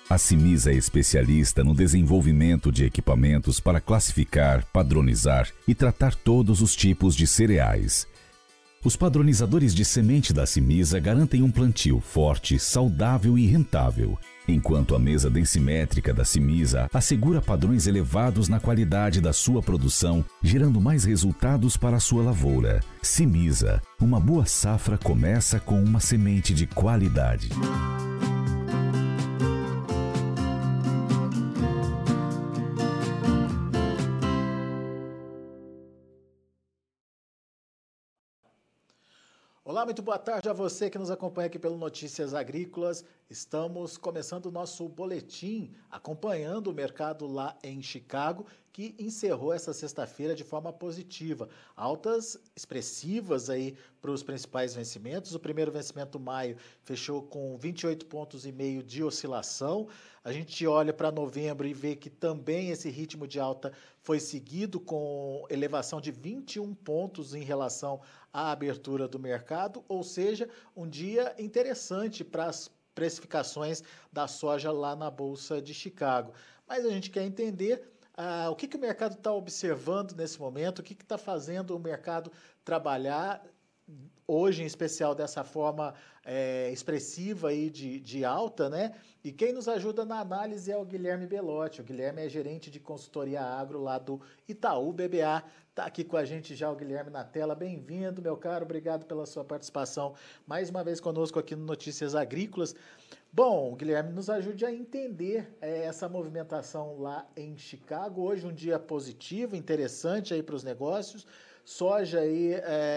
A Cimisa é especialista no desenvolvimento de equipamentos para classificar, padronizar e tratar todos os tipos de cereais. Os padronizadores de semente da Cimisa garantem um plantio forte, saudável e rentável, enquanto a mesa densimétrica da Cimisa assegura padrões elevados na qualidade da sua produção, gerando mais resultados para a sua lavoura. Cimisa, uma boa safra começa com uma semente de qualidade. Olá, muito boa tarde a você que nos acompanha aqui pelo Notícias Agrícolas. Estamos começando o nosso boletim, acompanhando o mercado lá em Chicago, que encerrou essa sexta-feira de forma positiva. Altas expressivas aí para os principais vencimentos. O primeiro vencimento, maio, fechou com 28,5 pontos de oscilação. A gente olha para novembro e vê que também esse ritmo de alta foi seguido com elevação de 21 pontos em relação à abertura do mercado, ou seja, um dia interessante para as precificações da soja lá na Bolsa de Chicago. Mas a gente quer entender o que o mercado está observando nesse momento, o que está fazendo o mercado trabalhar hoje, em especial, dessa forma expressiva aí de alta, né? E quem nos ajuda na análise é o Guilherme Belotti. O Guilherme é gerente de consultoria agro lá do Itaú BBA. Está aqui com a gente já o Guilherme na tela. Bem-vindo, meu caro. Obrigado pela sua participação mais uma vez conosco aqui no Notícias Agrícolas. Bom, Guilherme, nos ajude a entender essa movimentação lá em Chicago. Hoje um dia positivo, interessante aí para os negócios. Soja aí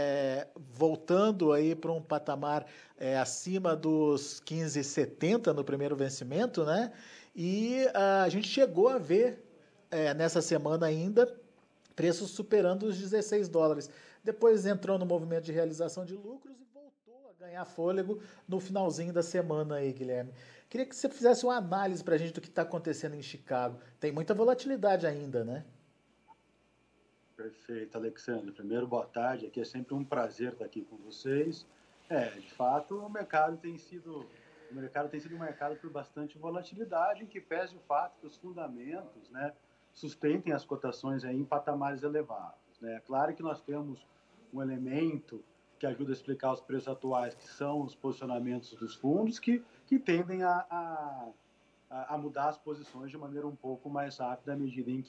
voltando aí para um patamar acima dos 15,70 no primeiro vencimento, né? E a gente chegou a ver nessa semana ainda preços superando os $16. Depois entrou no movimento de realização de lucros e voltou a ganhar fôlego no finalzinho da semana aí, Guilherme. Queria que você fizesse uma análise para a gente do que está acontecendo em Chicago. Tem muita volatilidade ainda, né? Perfeito, Alexandre. Primeiro, boa tarde. Aqui é sempre um prazer estar aqui com vocês. De fato, o mercado tem sido um mercado por bastante volatilidade, em que pese o fato que os fundamentos, né, sustentem as cotações aí em patamares elevados, né? Claro que nós temos um elemento que ajuda a explicar os preços atuais, que são os posicionamentos dos fundos, que tendem a mudar as posições de maneira um pouco mais rápida à medida em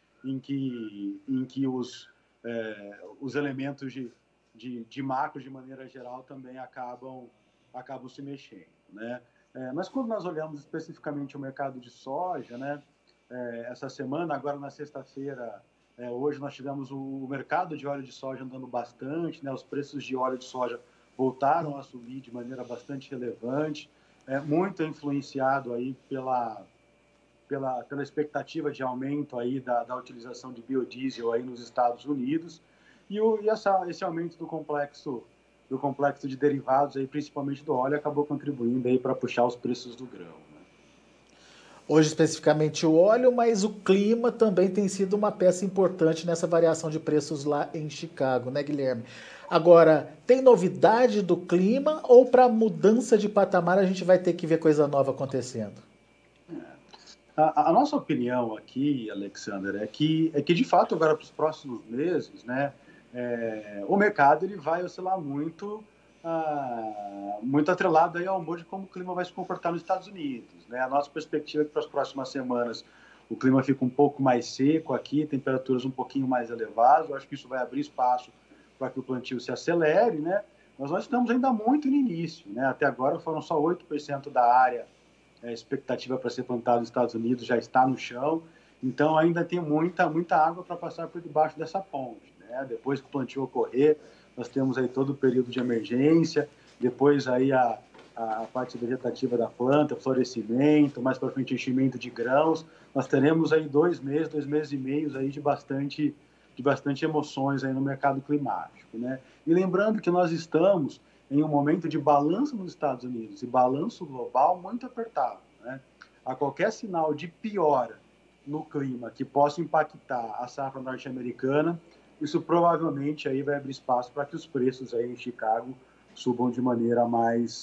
que os elementos de macro, de maneira geral, também acabam se mexendo, né? Mas quando nós olhamos especificamente o mercado de soja, né, essa semana, agora na sexta-feira, hoje nós tivemos o mercado de óleo de soja andando bastante, né, os preços de óleo de soja voltaram a subir de maneira bastante relevante, muito influenciado aí pela expectativa de aumento aí da utilização de biodiesel aí nos Estados Unidos e esse aumento do complexo de derivados aí, principalmente do óleo, acabou contribuindo aí para puxar os preços do grão, né? Hoje especificamente o óleo, mas o clima também tem sido uma peça importante nessa variação de preços lá em Chicago, né, Guilherme? Agora, tem novidade do clima ou para mudança de patamar a gente vai ter que ver coisa nova acontecendo? A nossa opinião aqui, Alexander, é que de fato agora para os próximos meses, né, o mercado ele vai oscilar muito atrelado aí ao humor de como o clima vai se comportar nos Estados Unidos, né? A nossa perspectiva é que para as próximas semanas o clima fica um pouco mais seco aqui, temperaturas um pouquinho mais elevadas. Eu acho que isso vai abrir espaço para que o plantio se acelere, né? Mas nós estamos ainda muito no início, né? Até agora foram só 8% da área expectativa para ser plantada nos Estados Unidos já está no chão, então ainda tem muita água para passar por debaixo dessa ponte, né? Depois que o plantio ocorrer, nós temos aí todo o período de emergência, depois aí a parte vegetativa da planta, florescimento, mais para frente enchimento de grãos. Nós teremos aí 2 meses e meio aí de bastante emoções aí no mercado climático, né? E lembrando que nós estamos em um momento de balanço nos Estados Unidos e balanço global muito apertado, né? A qualquer sinal de piora no clima que possa impactar a safra norte-americana, isso provavelmente aí vai abrir espaço para que os preços aí em Chicago subam de maneira mais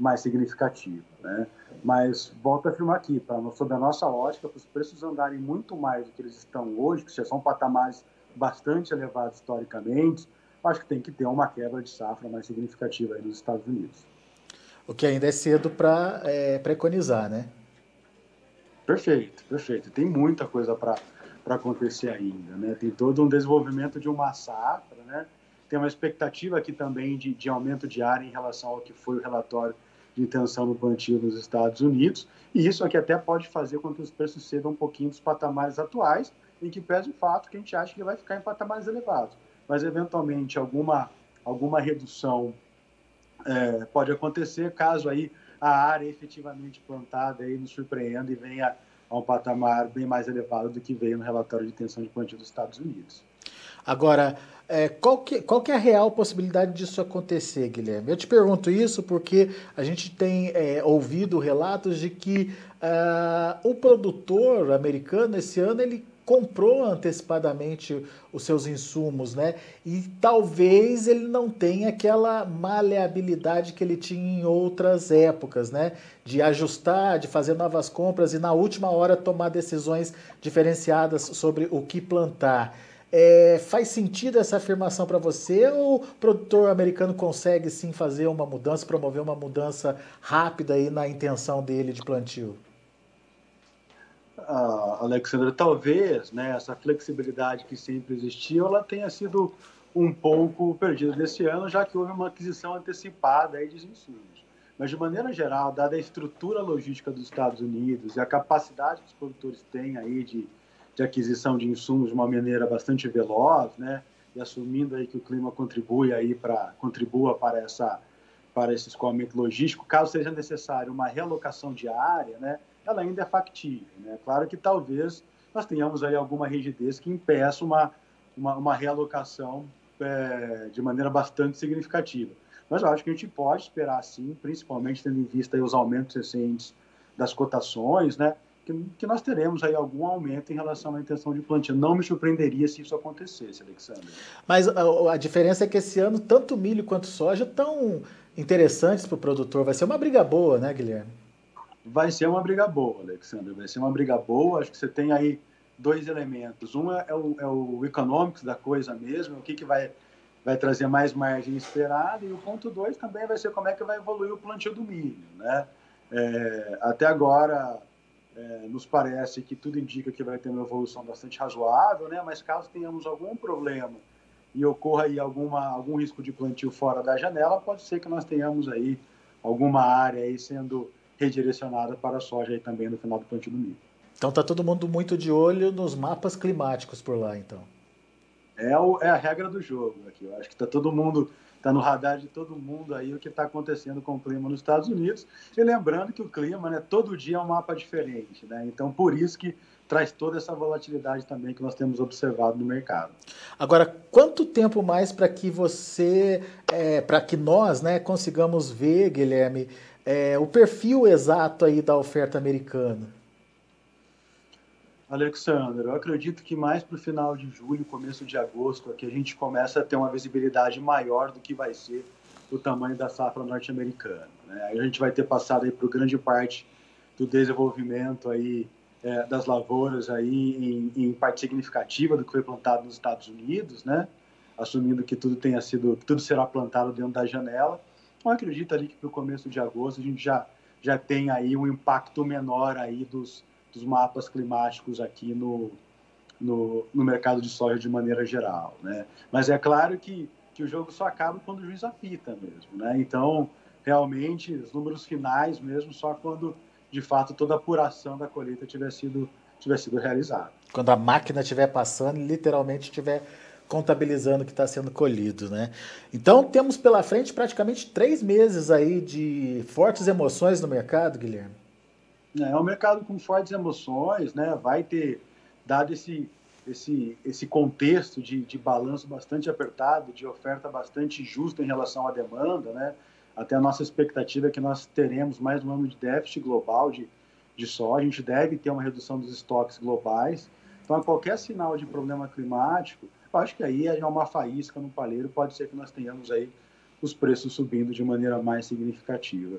mais significativa, né? Mas volto a afirmar aqui, sob a nossa ótica, para os preços andarem muito mais do que eles estão hoje, que já são patamares bastante elevados historicamente, acho que tem que ter uma quebra de safra mais significativa aí nos Estados Unidos. O que ainda é cedo para preconizar, né? Perfeito, perfeito. Tem muita coisa para acontecer ainda, né? Tem todo um desenvolvimento de uma safra, né? Tem uma expectativa aqui também de aumento de área em relação ao que foi o relatório de intenção do plantio nos Estados Unidos, e isso aqui até pode fazer com que os preços cedam um pouquinho dos patamares atuais, em que pese o fato que a gente acha que vai ficar em patamares elevados. Mas, eventualmente, alguma redução pode acontecer caso aí a área efetivamente plantada aí nos surpreenda e venha a um patamar bem mais elevado do que veio no relatório de intenção de plantio dos Estados Unidos. Agora, qual que é a real possibilidade disso acontecer, Guilherme? Eu te pergunto isso porque a gente tem ouvido relatos de que o produtor americano, esse ano, ele comprou antecipadamente os seus insumos, né? E talvez ele não tenha aquela maleabilidade que ele tinha em outras épocas, né? De ajustar, de fazer novas compras e na última hora tomar decisões diferenciadas sobre o que plantar. Faz sentido essa afirmação para você ou o produtor americano consegue sim fazer uma mudança, promover uma mudança rápida aí na intenção dele de plantio? Alexandre, talvez, né, essa flexibilidade que sempre existiu, ela tenha sido um pouco perdida nesse ano, já que houve uma aquisição antecipada aí de insumos. Mas, de maneira geral, dada a estrutura logística dos Estados Unidos e a capacidade que os produtores têm aí de aquisição de insumos de uma maneira bastante veloz, né, e assumindo aí que o clima contribua para esse escoamento logístico, caso seja necessário uma realocação de área, né, ela ainda é factível, né? Claro que talvez nós tenhamos aí alguma rigidez que impeça uma realocação de maneira bastante significativa. Mas eu acho que a gente pode esperar sim, principalmente tendo em vista aí os aumentos recentes das cotações, né, que nós teremos aí algum aumento em relação à intenção de plantio. Não me surpreenderia se isso acontecesse, Alexandre. Mas a diferença é que esse ano tanto milho quanto soja estão interessantes para o produtor. Vai ser uma briga boa, né, Guilherme? Vai ser uma briga boa, Alexandre. Vai ser uma briga boa. Acho que você tem aí dois elementos. Um é o economics da coisa mesmo, o que vai trazer mais margem esperada, e o ponto 2 também vai ser como é que vai evoluir o plantio do milho, né? Até agora, nos parece que tudo indica que vai ter uma evolução bastante razoável, né? Mas caso tenhamos algum problema e ocorra aí algum risco de plantio fora da janela, pode ser que nós tenhamos aí alguma área aí sendo redirecionada para a soja aí também no final do plantio do milho. Então está todo mundo muito de olho nos mapas climáticos por lá, então. É a regra do jogo aqui. Eu acho que está no radar de todo mundo aí o que está acontecendo com o clima nos Estados Unidos. E lembrando que o clima, né, todo dia é um mapa diferente, né? Então, por isso que traz toda essa volatilidade também que nós temos observado no mercado. Agora, quanto tempo mais para que para que nós, né, consigamos ver, Guilherme, o perfil exato aí da oferta americana? Alexandre, eu acredito que mais para o final de julho, começo de agosto, aqui a gente começa a ter uma visibilidade maior do que vai ser o tamanho da safra norte-americana, né? Aí a gente vai ter passado aí por grande parte do desenvolvimento aí, das lavouras aí em parte significativa do que foi plantado nos Estados Unidos, né? Assumindo que tudo será plantado dentro da janela. Eu acredito ali que para o começo de agosto a gente já tem aí um impacto menor aí dos mapas climáticos aqui no mercado de soja de maneira geral, né? Mas é claro que o jogo só acaba quando o juiz apita mesmo, né? Então, realmente, os números finais mesmo só quando, de fato, toda a apuração da colheita tiver sido realizada. Quando a máquina estiver passando e literalmente estiver contabilizando o que está sendo colhido, né? Então, temos pela frente praticamente 3 meses aí de fortes emoções no mercado, Guilherme. É um mercado com fortes emoções, né? Vai ter dado esse contexto de balanço bastante apertado, de oferta bastante justa em relação à demanda, né? Até a nossa expectativa é que nós teremos mais um ano de déficit global de soja, a gente deve ter uma redução dos estoques globais. Então, a qualquer sinal de problema climático, eu acho que aí é uma faísca no palheiro, pode ser que nós tenhamos aí os preços subindo de maneira mais significativa.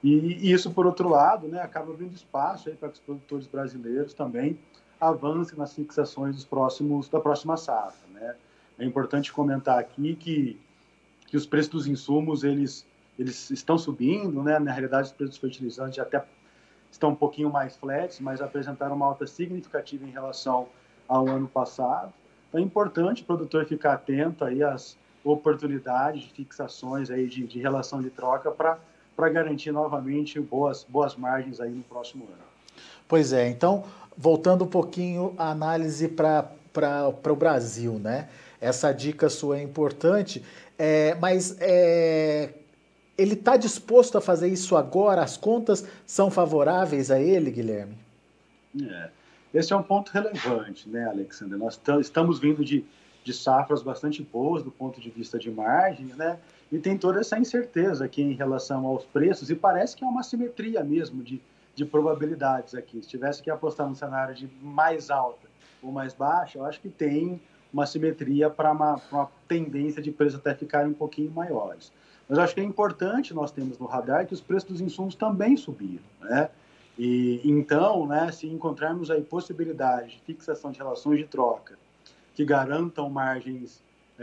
E isso, por outro lado, né, acaba abrindo espaço para que os produtores brasileiros também avancem nas fixações da próxima safra. Né? É importante comentar aqui que os preços dos insumos eles estão subindo, né? Na realidade, os preços dos fertilizantes até estão um pouquinho mais flats, mas apresentaram uma alta significativa em relação ao ano passado. Então, é importante o produtor ficar atento aí às oportunidades de fixações aí de relação de troca para garantir novamente boas margens aí no próximo ano. Pois é, então, voltando um pouquinho a análise para o Brasil, né? Essa dica sua é importante, mas ele está disposto a fazer isso agora? As contas são favoráveis a ele, Guilherme? Esse é um ponto relevante, né, Alexandre? Nós estamos vindo de safras bastante boas do ponto de vista de margem, né? E tem toda essa incerteza aqui em relação aos preços, e parece que é uma simetria mesmo de probabilidades aqui. Se tivesse que apostar num cenário de mais alta ou mais baixa, eu acho que tem uma simetria para uma tendência de preços até ficarem um pouquinho maiores. Mas eu acho que é importante nós termos no radar que os preços dos insumos também subiram, né? E então, né, se encontrarmos aí possibilidade de fixação de relações de troca que garantam margens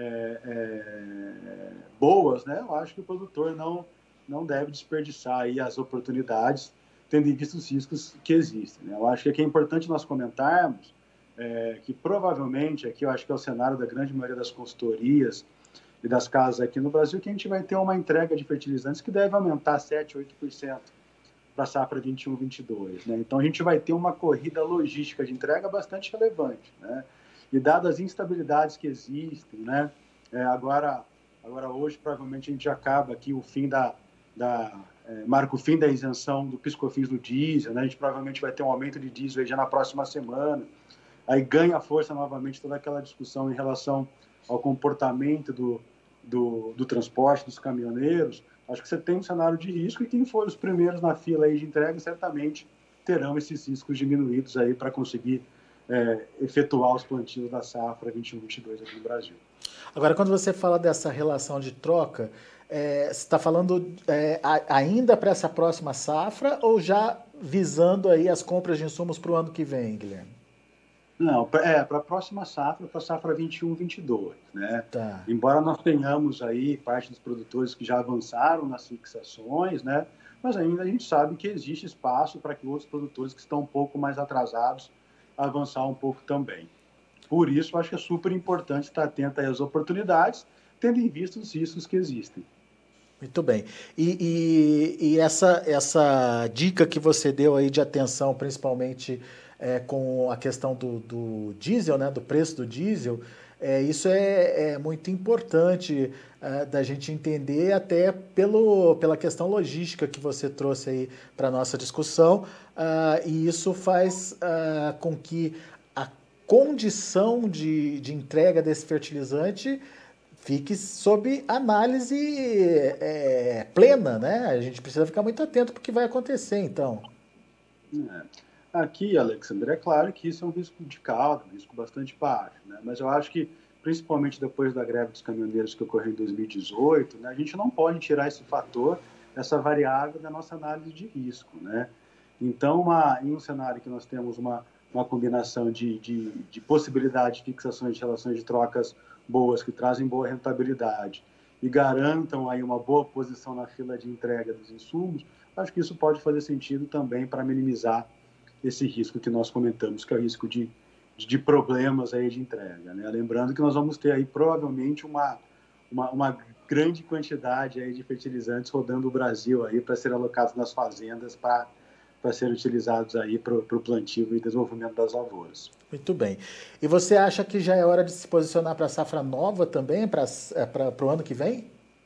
boas, né, eu acho que o produtor não deve desperdiçar aí as oportunidades, tendo em vista os riscos que existem. Né? Eu acho que aqui é importante nós comentarmos que provavelmente, aqui eu acho que é o cenário da grande maioria das consultorias e das casas aqui no Brasil, que a gente vai ter uma entrega de fertilizantes que deve aumentar 7%, 8% para a safra 21-22. Né? Então, a gente vai ter uma corrida logística de entrega bastante relevante. Né? E dadas as instabilidades que existem, né? Agora hoje, provavelmente, a gente acaba aqui o fim marca o fim da isenção do PIS/COFINS do diesel, né? A gente provavelmente vai ter um aumento de diesel já na próxima semana. Aí ganha força novamente toda aquela discussão em relação ao comportamento do transporte dos caminhoneiros. Acho que você tem um cenário de risco e quem for os primeiros na fila aí de entrega certamente terão esses riscos diminuídos aí para conseguir efetuar os plantios da safra 21-22 aqui no Brasil. Agora, quando você fala dessa relação de troca, você está falando ainda para essa próxima safra ou já visando aí as compras de insumos para o ano que vem, Guilherme? Não, para a próxima safra, para a safra 21-22, né? Tá. Embora nós tenhamos aí parte dos produtores que já avançaram nas fixações, né? Mas ainda a gente sabe que existe espaço para que outros produtores que estão um pouco mais atrasados avançar um pouco também. Por isso, eu acho que é super importante estar atento às oportunidades, tendo em vista os riscos que existem. Muito bem. E essa dica que você deu aí de atenção, principalmente com a questão do diesel, né, do preço do diesel, isso é muito importante da gente entender, até pela questão logística que você trouxe aí para a nossa discussão, e isso faz com que a condição de entrega desse fertilizante fique sob análise plena, né? A gente precisa ficar muito atento para o que vai acontecer, então. Aqui, Alexandre, é claro que isso é um risco de cauda, um risco bastante baixo, né? Mas eu acho que, principalmente depois da greve dos caminhoneiros que ocorreu em 2018, né, a gente não pode tirar esse fator, essa variável da nossa análise de risco, né? Então, em um cenário que nós temos uma combinação de possibilidade de fixações de relações de trocas boas, que trazem boa rentabilidade e garantam aí uma boa posição na fila de entrega dos insumos, acho que isso pode fazer sentido também para minimizar esse risco que nós comentamos, que é o risco de problemas aí de entrega, né? Lembrando que nós vamos ter aí provavelmente uma grande quantidade aí de fertilizantes rodando o Brasil aí para serem alocados nas fazendas para serem utilizados aí para o plantio e desenvolvimento das lavouras. Muito bem. E você acha que já é hora de se posicionar para a safra nova também, para o ano que vem?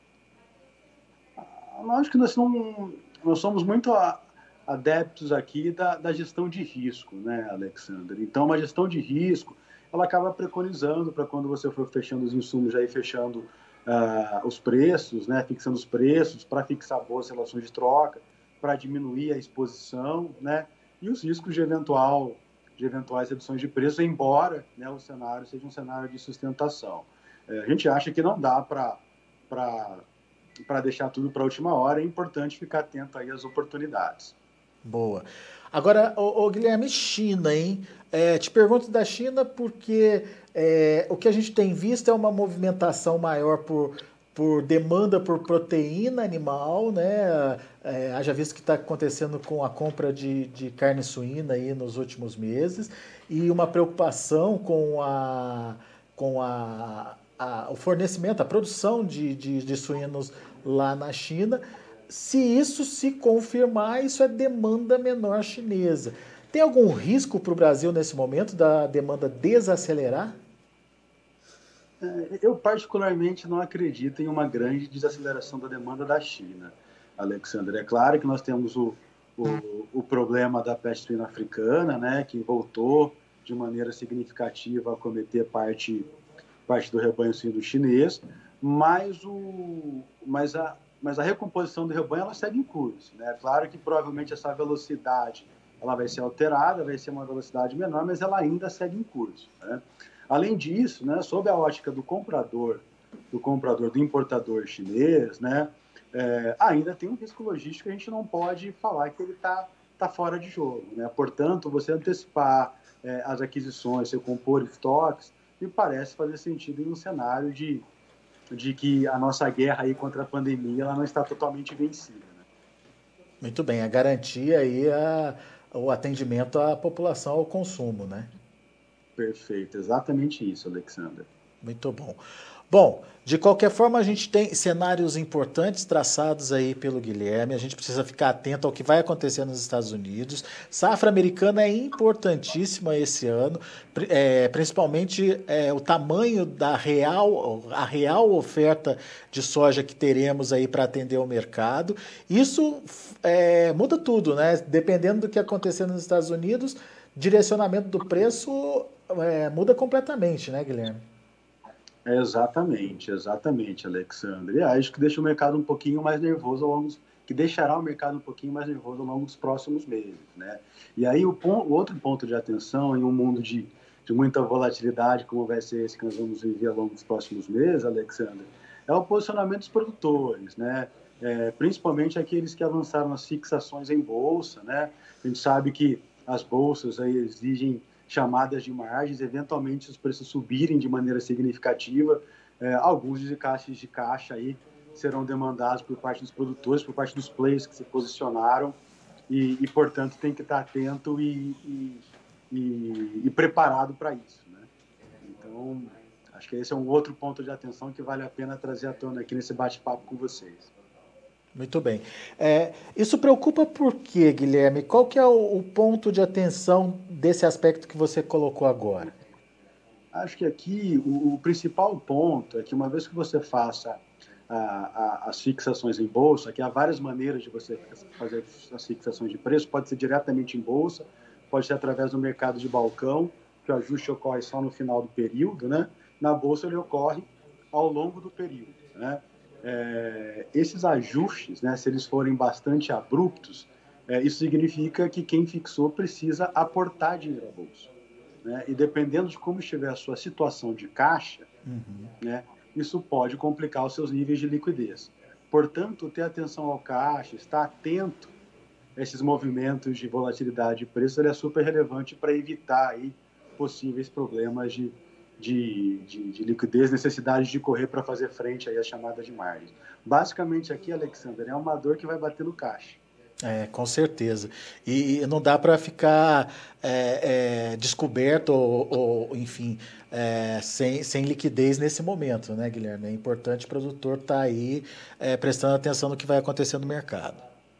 Lógico que nós somos muito adeptos aqui da gestão de risco, né, Alexandre? Então, uma gestão de risco, ela acaba preconizando para quando você for fechando os insumos, já ir fechando os preços, né, fixando os preços, para fixar boas relações de troca, para diminuir a exposição, né, e os riscos de eventuais reduções de preço, embora, né, o cenário seja um cenário de sustentação. A gente acha que não dá para para deixar tudo para a última hora, é importante ficar atento aí às oportunidades. Boa. Agora, Guilherme, China, hein? Te pergunto da China porque o que a gente tem visto é uma movimentação maior por demanda por proteína animal, né? Haja visto que está acontecendo com a compra de carne suína aí nos últimos meses e uma preocupação com o fornecimento, a produção de suínos lá na China. Se isso se confirmar, isso é demanda menor chinesa. Tem algum risco para o Brasil nesse momento da demanda desacelerar? Eu particularmente não acredito em uma grande desaceleração da demanda da China, Alexandre. É claro que nós temos o problema da peste suína africana, né, que voltou de maneira significativa a cometer parte do rebanho suíno chinês, mas a recomposição do rebanho ela segue em curso, né? Claro que provavelmente essa velocidade ela vai ser alterada, vai ser uma velocidade menor, mas ela ainda segue em curso, né? Além disso, né, sob a ótica do comprador, do importador chinês, né, ainda tem um risco logístico que a gente não pode falar que ele tá fora de jogo, né? Portanto, você antecipar as aquisições, você compor estoques, me parece fazer sentido em um cenário de que a nossa guerra aí contra a pandemia ela não está totalmente vencida, né? Muito bem, a garantia aí o atendimento à população, ao consumo, né? Perfeito, exatamente isso, Alexandre. Muito bom. Bom, de qualquer forma, a gente tem cenários importantes traçados aí pelo Guilherme. A gente precisa ficar atento ao que vai acontecer nos Estados Unidos. Safra americana é importantíssima esse ano, principalmente o tamanho a real oferta de soja que teremos aí para atender o mercado. Isso muda tudo, né? Dependendo do que acontecer nos Estados Unidos, direcionamento do preço muda completamente, né, Guilherme? Exatamente, Alexandre. Acho que deixa o mercado um pouquinho mais nervoso que deixará o mercado um pouquinho mais nervoso ao longo dos próximos meses, né? E aí o outro ponto de atenção em um mundo de muita volatilidade, como vai ser esse que nós vamos viver ao longo dos próximos meses, Alexandre, é o posicionamento dos produtores, né? Principalmente aqueles que avançaram nas fixações em bolsa, né? A gente sabe que as bolsas aí exigem chamadas de margens, eventualmente os preços subirem de maneira significativa, alguns desencaixes de caixa aí serão demandados por parte dos produtores, por parte dos players que se posicionaram e portanto, tem que estar atento e preparado para isso, né? Então, acho que esse é um outro ponto de atenção que vale a pena trazer à tona aqui nesse bate-papo com vocês. Muito bem. Isso preocupa por quê, Guilherme? Qual que é o ponto de atenção desse aspecto que você colocou agora? Acho que aqui o principal ponto é que uma vez que você faça as fixações em bolsa, que há várias maneiras de você fazer as fixações de preço, pode ser diretamente em bolsa, pode ser através do mercado de balcão, que o ajuste ocorre só no final do período, né? Na bolsa ele ocorre ao longo do período, né? Esses ajustes, né, se eles forem bastante abruptos, isso significa que quem fixou precisa aportar dinheiro à bolsa, né? E dependendo de como estiver a sua situação de caixa, né, isso pode complicar os seus níveis de liquidez. Portanto, ter atenção ao caixa, estar atento a esses movimentos de volatilidade de preço, ele é super relevante para evitar aí possíveis problemas de liquidez, necessidade de correr para fazer frente aí às chamadas de margens. Basicamente aqui, Alexandre, é uma dor que vai bater no caixa. Com certeza. E não dá para ficar descoberto ou enfim, sem liquidez nesse momento, né, Guilherme? É importante o produtor estar aí prestando atenção no que vai acontecer no mercado.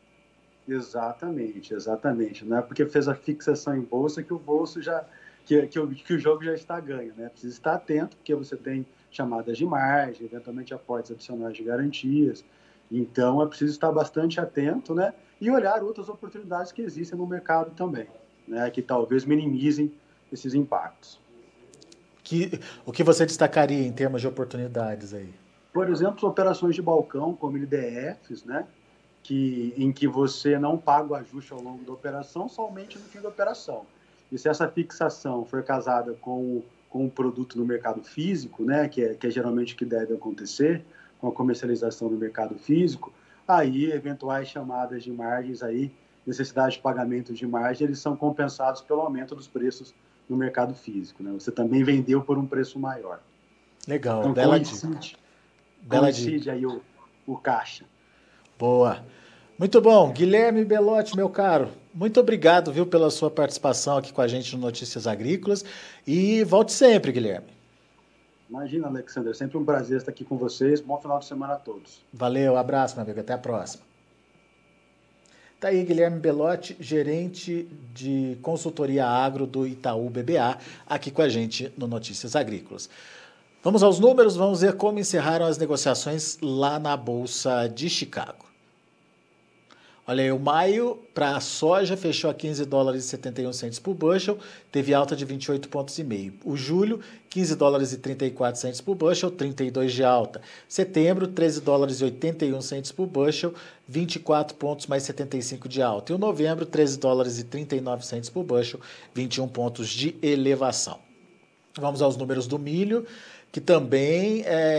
Exatamente. Não é porque fez a fixação em bolsa que o bolso que o jogo já está ganho, né? Precisa estar atento, porque você tem chamadas de margem, eventualmente aportes adicionais de garantias. Então, é preciso estar bastante atento, né? E olhar outras oportunidades que existem no mercado também, né? Que talvez minimizem esses impactos. O que você destacaria em termos de oportunidades aí? Por exemplo, operações de balcão, como LDFs, né? Em que você não paga o ajuste ao longo da operação, somente no fim da operação. E se essa fixação for casada com um produto no mercado físico, né, que é geralmente o que deve acontecer, com a comercialização do mercado físico, aí eventuais chamadas de margens, aí, necessidade de pagamento de margem, eles são compensados pelo aumento dos preços no mercado físico, né? Você também vendeu por um preço maior. Legal, então, bela coincide aí o caixa. Boa. Muito bom. Guilherme Belotti, meu caro, muito obrigado, viu, pela sua participação aqui com a gente no Notícias Agrícolas. E volte sempre, Guilherme. Imagina, Alexandre, é sempre um prazer estar aqui com vocês. Bom final de semana a todos. Valeu, abraço, meu amigo. Até a próxima. Tá aí Guilherme Belotti, gerente de consultoria agro do Itaú BBA, aqui com a gente no Notícias Agrícolas. Vamos aos números, vamos ver como encerraram as negociações lá na Bolsa de Chicago. Olha aí, o maio para a soja fechou a $15,71 por bushel, teve alta de 28,5 pontos. O julho, $15,34 por bushel, 32 de alta. Setembro, $13,81 por bushel, 24 pontos mais 75 de alta. E o novembro, $13,39 por bushel, 21 pontos de elevação. Vamos aos números do milho, que também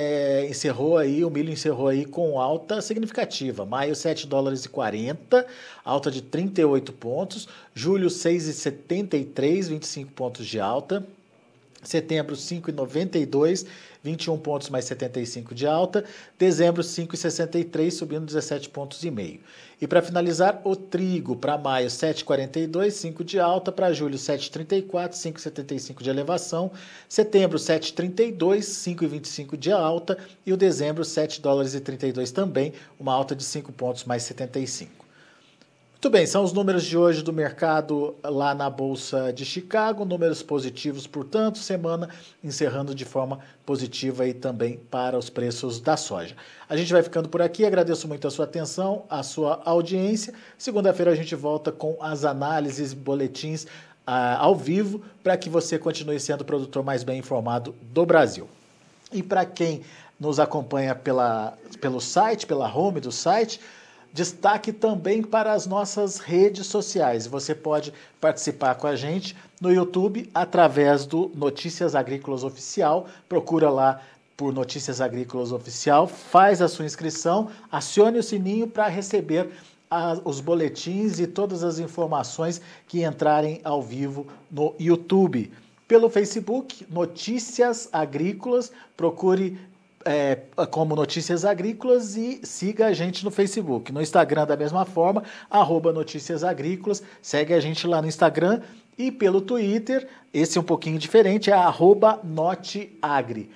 o milho encerrou aí com alta significativa. Maio, $7,40, alta de 38 pontos. Julho, $6,73, 25 pontos de alta. Setembro, $5,92, 21 pontos mais 75 de alta. Dezembro, $5,63, subindo 17,5 pontos. E para finalizar, o trigo para maio, $7,42, 5 de alta. Para julho, $7,34, 5,75 de elevação. Setembro, $7,32, 5,25 de alta. E o dezembro, $7,32 também, uma alta de 5 pontos mais 75. Muito bem, são os números de hoje do mercado lá na Bolsa de Chicago, números positivos, portanto, semana encerrando de forma positiva aí também para os preços da soja. A gente vai ficando por aqui, agradeço muito a sua atenção, a sua audiência. Segunda-feira a gente volta com as análises, boletins ao vivo, para que você continue sendo o produtor mais bem informado do Brasil. E para quem nos acompanha pelo site, pela home do site, destaque também para as nossas redes sociais. Você pode participar com a gente no YouTube através do Notícias Agrícolas Oficial. Procura lá por Notícias Agrícolas Oficial, faz a sua inscrição, acione o sininho para receber os boletins e todas as informações que entrarem ao vivo no YouTube. Pelo Facebook, Notícias Agrícolas, procure como Notícias Agrícolas e siga a gente no Facebook. No Instagram da mesma forma, @Notícias Agrícolas, segue a gente lá no Instagram e pelo Twitter, esse é um pouquinho diferente, é @Noteagri,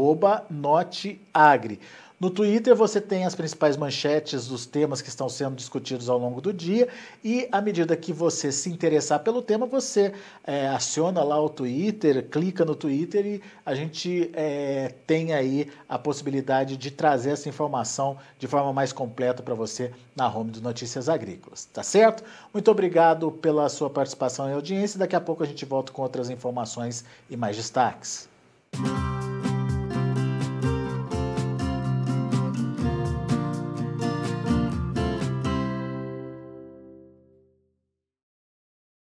@Noteagri. No Twitter você tem as principais manchetes dos temas que estão sendo discutidos ao longo do dia e à medida que você se interessar pelo tema, você aciona lá o Twitter, clica no Twitter e a gente tem aí a possibilidade de trazer essa informação de forma mais completa para você na home do Notícias Agrícolas, tá certo? Muito obrigado pela sua participação e audiência. Daqui a pouco a gente volta com outras informações e mais destaques.